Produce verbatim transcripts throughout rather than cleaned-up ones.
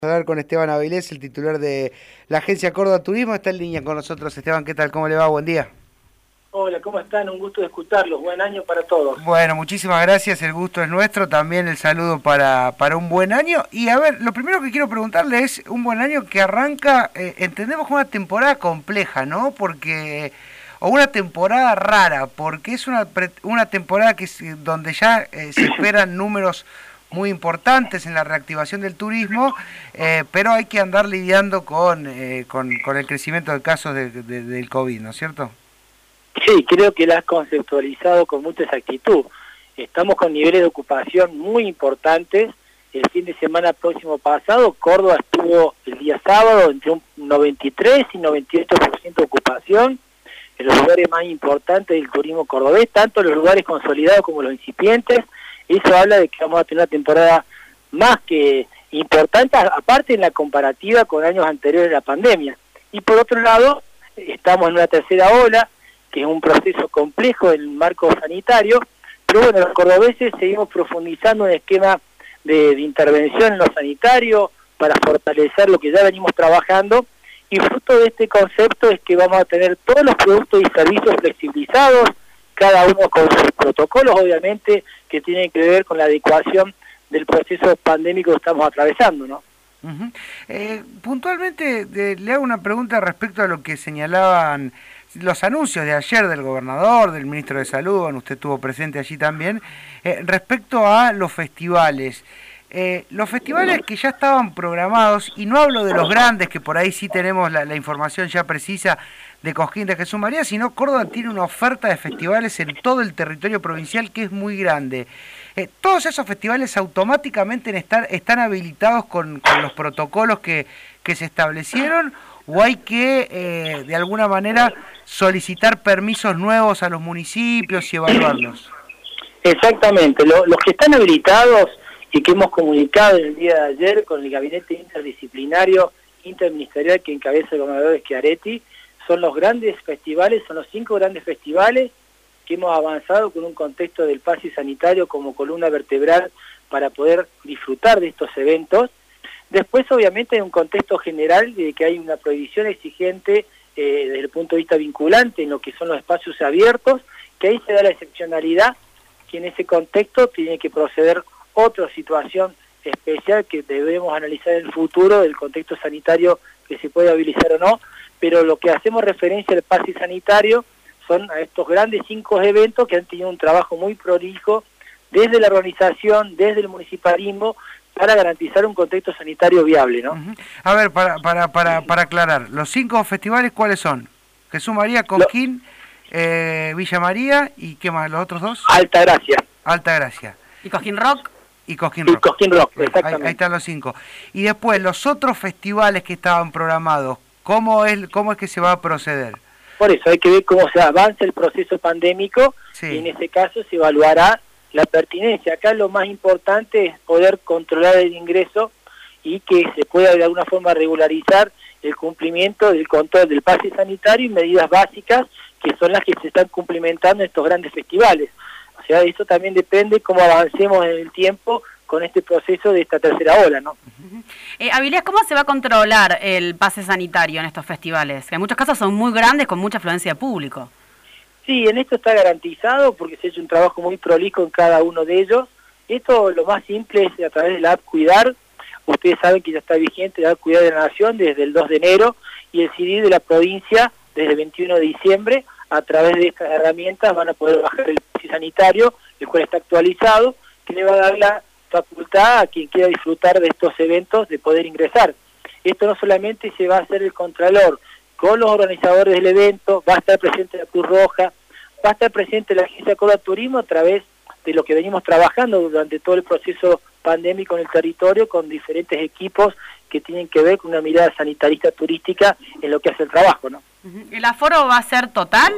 Hablar con Esteban Avilés, el titular de la agencia Córdoba Turismo. Está en línea con nosotros. Esteban, ¿qué tal? ¿Cómo le va? Buen día. Hola, ¿cómo están? Un gusto de escucharlos. Buen año para todos. Bueno, muchísimas gracias. El gusto es nuestro. También el saludo para, para un buen año. Y a ver, lo primero que quiero preguntarle es un buen año que arranca, eh, entendemos que una temporada compleja, ¿no? Porque... o una temporada rara, porque es una, una temporada que es, donde ya eh, se esperan números muy importantes en la reactivación del turismo, eh, pero hay que andar lidiando con, eh, con, con el crecimiento de casos de, de, del COVID, ¿no es cierto? Sí, creo que la has conceptualizado con mucha exactitud. Estamos con niveles de ocupación muy importantes. El fin de semana próximo pasado, Córdoba estuvo el día sábado entre un noventa y tres y noventa y ocho por ciento de ocupación en los lugares más importantes del turismo cordobés, tanto los lugares consolidados como los incipientes. Eso habla de que vamos a tener una temporada más que importante, aparte en la comparativa con años anteriores de la pandemia. Y por otro lado, estamos en una tercera ola, que es un proceso complejo en el marco sanitario, pero bueno, los cordobeses seguimos profundizando en el esquema de, de intervención en lo sanitario para fortalecer lo que ya venimos trabajando, y fruto de este concepto es que vamos a tener todos los productos y servicios flexibilizados, cada uno con sus protocolos, obviamente, que tienen que ver con la adecuación del proceso pandémico que estamos atravesando, ¿no? Uh-huh. eh, puntualmente, de, le hago una pregunta respecto a lo que señalaban los anuncios de ayer del gobernador, del ministro de Salud, bueno, usted estuvo presente allí también, eh, respecto a los festivales. Eh, los festivales que ya estaban programados, y no hablo de los grandes, que por ahí sí tenemos la, la información ya precisa de Cosquín de Jesús María, sino Córdoba tiene una oferta de festivales en todo el territorio provincial que es muy grande. Eh, ¿Todos esos festivales automáticamente están, están habilitados con, con los protocolos que, que se establecieron, o hay que, eh, de alguna manera, solicitar permisos nuevos a los municipios y evaluarlos? Exactamente, Lo, los que están habilitados y que hemos comunicado en el día de ayer con el gabinete interdisciplinario interministerial que encabeza el gobernador Schiaretti, son los grandes festivales, son los cinco grandes festivales que hemos avanzado con un contexto del pase sanitario como columna vertebral para poder disfrutar de estos eventos. Después, obviamente, hay un contexto general de que hay una prohibición exigente eh, desde el punto de vista vinculante en lo que son los espacios abiertos, que ahí se da la excepcionalidad, que en ese contexto tiene que proceder otra situación especial que debemos analizar en el futuro del contexto sanitario que se puede habilitar o no, pero lo que hacemos referencia al pase sanitario son a estos grandes cinco eventos que han tenido un trabajo muy prolijo desde la organización, desde el municipalismo, para garantizar un contexto sanitario viable, ¿no? Uh-huh. A ver, para, para, para, para aclarar, los cinco festivales, ¿cuáles son? Jesús María, Cosquín, Lo... eh, Villa María, ¿y qué más? ¿Los otros dos? Altagracia. Altagracia. ¿Y Cosquín Rock? Y Cosquín Rock. Y Cosquín Rock, exactamente. Ahí, ahí están los cinco. Y después, los otros festivales que estaban programados, ¿cómo es, cómo es que se va a proceder? Por eso hay que ver cómo se avanza el proceso pandémico, sí. Y en ese caso se evaluará la pertinencia. Acá lo más importante es poder controlar el ingreso y que se pueda de alguna forma regularizar el cumplimiento del control del pase sanitario y medidas básicas que son las que se están cumplimentando en estos grandes festivales. O sea, eso también depende cómo avancemos en el tiempo con este proceso de esta tercera ola, ¿no? Uh-huh. eh, Avilés, ¿cómo se va a controlar el pase sanitario en estos festivales? Que en muchos casos son muy grandes con mucha afluencia de público. Sí, en esto está garantizado porque se ha hecho un trabajo muy prolijo en cada uno de ellos. Esto lo más simple es a través de la app Cuidar. Ustedes saben que ya está vigente la app Cuidar de la Nación desde el dos de enero y el C D de la provincia desde el veintiuno de diciembre. A través de estas herramientas van a poder bajar el pase sanitario, el cual está actualizado, que le va a dar la facultad a quien quiera disfrutar de estos eventos de poder ingresar. Esto no solamente se va a hacer el Contralor con los organizadores del evento, va a estar presente la Cruz Roja, va a estar presente la Agencia Córdoba Turismo a través de lo que venimos trabajando durante todo el proceso pandémico en el territorio con diferentes equipos que tienen que ver con una mirada sanitarista turística en lo que hace el trabajo, ¿no? ¿El aforo va a ser total?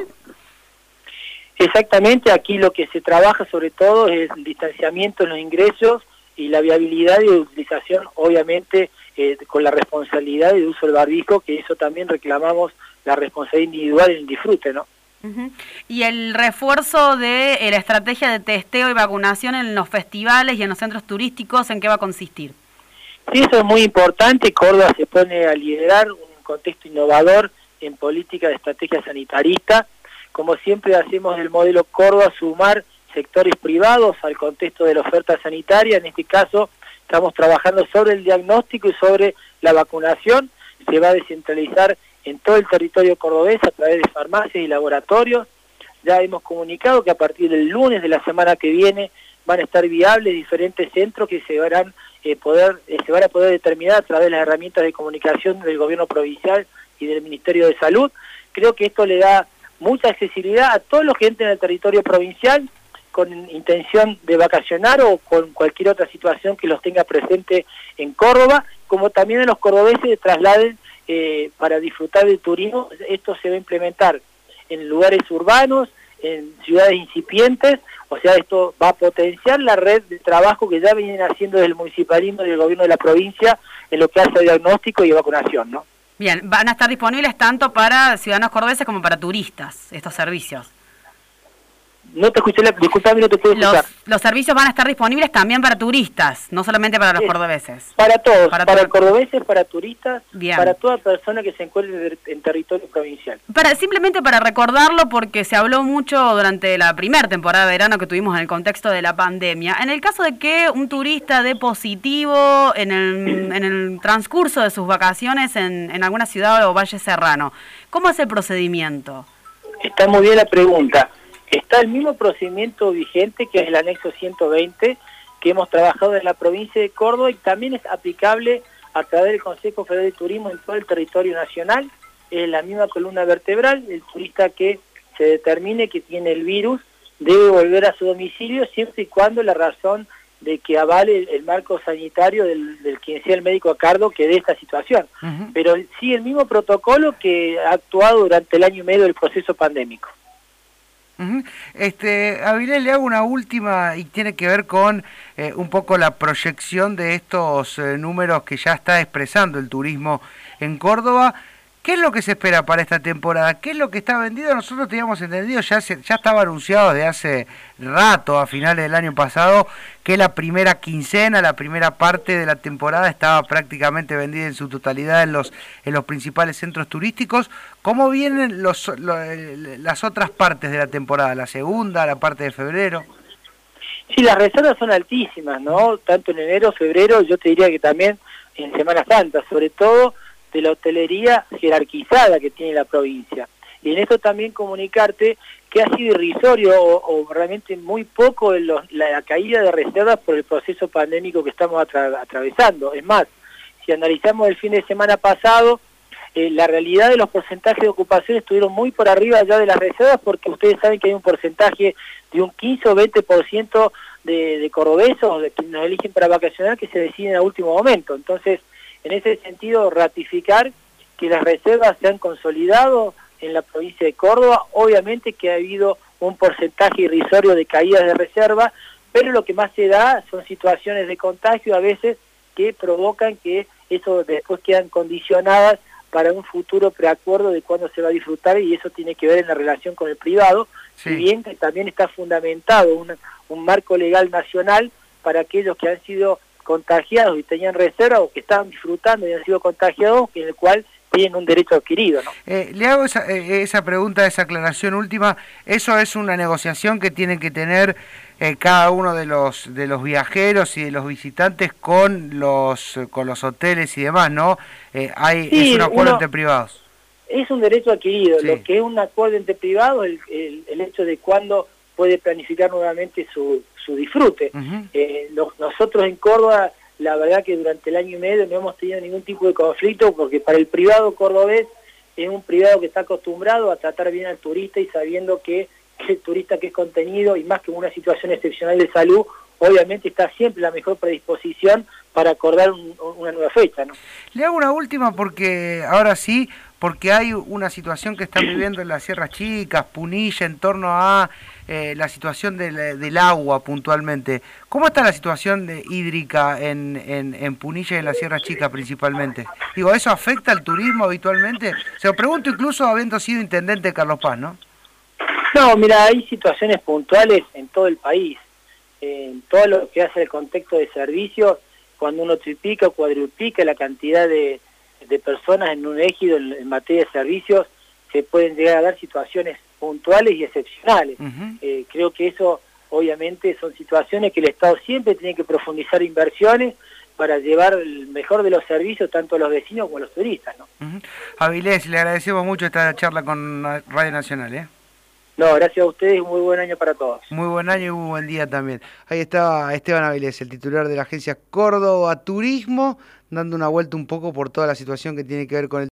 Exactamente, aquí lo que se trabaja sobre todo es el distanciamiento en los ingresos y la viabilidad y utilización, obviamente, eh, con la responsabilidad de uso del barbijo, que eso también reclamamos la responsabilidad individual en el disfrute, ¿no? Uh-huh. Y el refuerzo de eh, la estrategia de testeo y vacunación en los festivales y en los centros turísticos, ¿en qué va a consistir? Sí, eso es muy importante. Córdoba se pone a liderar un contexto innovador en política de estrategia sanitarista. Como siempre hacemos del modelo Córdoba sumar sectores privados al contexto de la oferta sanitaria. En este caso estamos trabajando sobre el diagnóstico y sobre la vacunación. Se va a descentralizar en todo el territorio cordobés a través de farmacias y laboratorios. Ya hemos comunicado que a partir del lunes de la semana que viene van a estar viables diferentes centros que se van, eh, poder, eh, se van a poder determinar a través de las herramientas de comunicación del gobierno provincial y del Ministerio de Salud. Creo que esto le da mucha accesibilidad a todos los que entren en el territorio provincial con intención de vacacionar o con cualquier otra situación que los tenga presente en Córdoba, como también a los cordobeses de trasladen eh, para disfrutar del turismo. Esto se va a implementar en lugares urbanos, en ciudades incipientes, o sea, esto va a potenciar la red de trabajo que ya vienen haciendo desde el municipalismo y del gobierno de la provincia en lo que hace a diagnóstico y vacunación, ¿no? Bien, van a estar disponibles tanto para ciudadanos cordobeses como para turistas, estos servicios. No te escuché, la, disculpame, no te puedo escuchar. Los, los servicios van a estar disponibles también para turistas, no solamente para los sí, cordobeses. Para todos, para, para todo... cordobeses, para turistas, Bien. Para toda persona que se encuentre en territorio provincial. Para, simplemente para recordarlo, porque se habló mucho durante la primera temporada de verano que tuvimos en el contexto de la pandemia. En el caso de que un turista dé positivo en el, en el transcurso de sus vacaciones en, en alguna ciudad o valle serrano, ¿cómo es el procedimiento? Está muy bien la pregunta. Está el mismo procedimiento vigente, que es el anexo ciento veinte, que hemos trabajado en la provincia de Córdoba y también es aplicable a través del Consejo Federal de Turismo en todo el territorio nacional. Es la misma columna vertebral. El turista que se determine que tiene el virus debe volver a su domicilio siempre y cuando la razón de que avale el, el marco sanitario del, del quien sea el médico a cargo que dé esta situación. Uh-huh. Pero sí el mismo protocolo que ha actuado durante el año y medio del proceso pandémico. Uh-huh. Este, Avilés, le hago una última y tiene que ver con eh, un poco la proyección de estos eh, números que ya está expresando el turismo en Córdoba. ¿Qué es lo que se espera para esta temporada? ¿Qué es lo que está vendido? Nosotros teníamos entendido, ya se, ya estaba anunciado de hace rato, a finales del año pasado, que la primera quincena, la primera parte de la temporada estaba prácticamente vendida en su totalidad en los en los principales centros turísticos. ¿Cómo vienen los, los las otras partes de la temporada? ¿La segunda, la parte de febrero? Sí, las reservas son altísimas, ¿no? Tanto en enero, febrero, yo te diría que también en Semana Santa, sobre todo de la hotelería jerarquizada que tiene la provincia. Y en esto también comunicarte que ha sido irrisorio o, o realmente muy poco en los, la, la caída de reservas por el proceso pandémico que estamos atra atravesando. Es más, si analizamos el fin de semana pasado, eh, la realidad de los porcentajes de ocupación estuvieron muy por arriba ya de las reservas, porque ustedes saben que hay un porcentaje de un quince o veinte por ciento de, de cordobesos, de quienes nos eligen para vacacionar, que se deciden a último momento. Entonces, en ese sentido, ratificar que las reservas se han consolidado en la provincia de Córdoba. Obviamente que ha habido un porcentaje irrisorio de caídas de reserva, pero lo que más se da son situaciones de contagio a veces que provocan que eso después quedan condicionadas para un futuro preacuerdo de cuándo se va a disfrutar, y eso tiene que ver en la relación con el privado, sí. Si bien que también está fundamentado un, un marco legal nacional para aquellos que han sido contagiados y tenían reserva o que estaban disfrutando y han sido contagiados, en el cual tienen un derecho adquirido, ¿no? Eh, le hago esa, eh, esa pregunta, esa aclaración última. ¿Eso es una negociación que tienen que tener eh, cada uno de los de los viajeros y de los visitantes con los con los hoteles y demás, no? Eh, hay sí, es un acuerdo uno, entre privados. Es un derecho adquirido. Sí. Lo que es un acuerdo entre privados, el, el, el hecho de cuándo puede planificar nuevamente su, su disfrute. Uh-huh. eh, los, nosotros en Córdoba, la verdad que durante el año y medio no hemos tenido ningún tipo de conflicto, porque para el privado cordobés es un privado que está acostumbrado a tratar bien al turista y sabiendo que, que el turista que es contenido, y más que en una situación excepcional de salud, obviamente está siempre la mejor predisposición para acordar un, una nueva fecha, ¿no? Le hago una última porque ahora sí, porque hay una situación que están viviendo en las Sierras Chicas, Punilla, en torno a eh, la situación del, del agua puntualmente. ¿Cómo está la situación de, hídrica en, en, en Punilla y en las Sierras Chicas principalmente? Digo, ¿eso afecta al turismo habitualmente? Se lo pregunto incluso habiendo sido intendente de Carlos Paz, ¿no? No, mira, hay situaciones puntuales en todo el país. En todo lo que hace el contexto de servicios, cuando uno triplica o cuadruplica la cantidad de, de personas en un ejido en, en materia de servicios, se pueden llegar a dar situaciones puntuales y excepcionales. Uh-huh. eh, creo que eso, obviamente, son situaciones que el Estado siempre tiene que profundizar inversiones para llevar el mejor de los servicios tanto a los vecinos como a los turistas, ¿no? Uh-huh. Avilés, le agradecemos mucho esta charla con Radio Nacional, ¿eh? No, gracias a ustedes, muy buen año para todos. Muy buen año y muy buen día también. Ahí estaba Esteban Avilés, el titular de la agencia Córdoba Turismo, dando una vuelta un poco por toda la situación que tiene que ver con el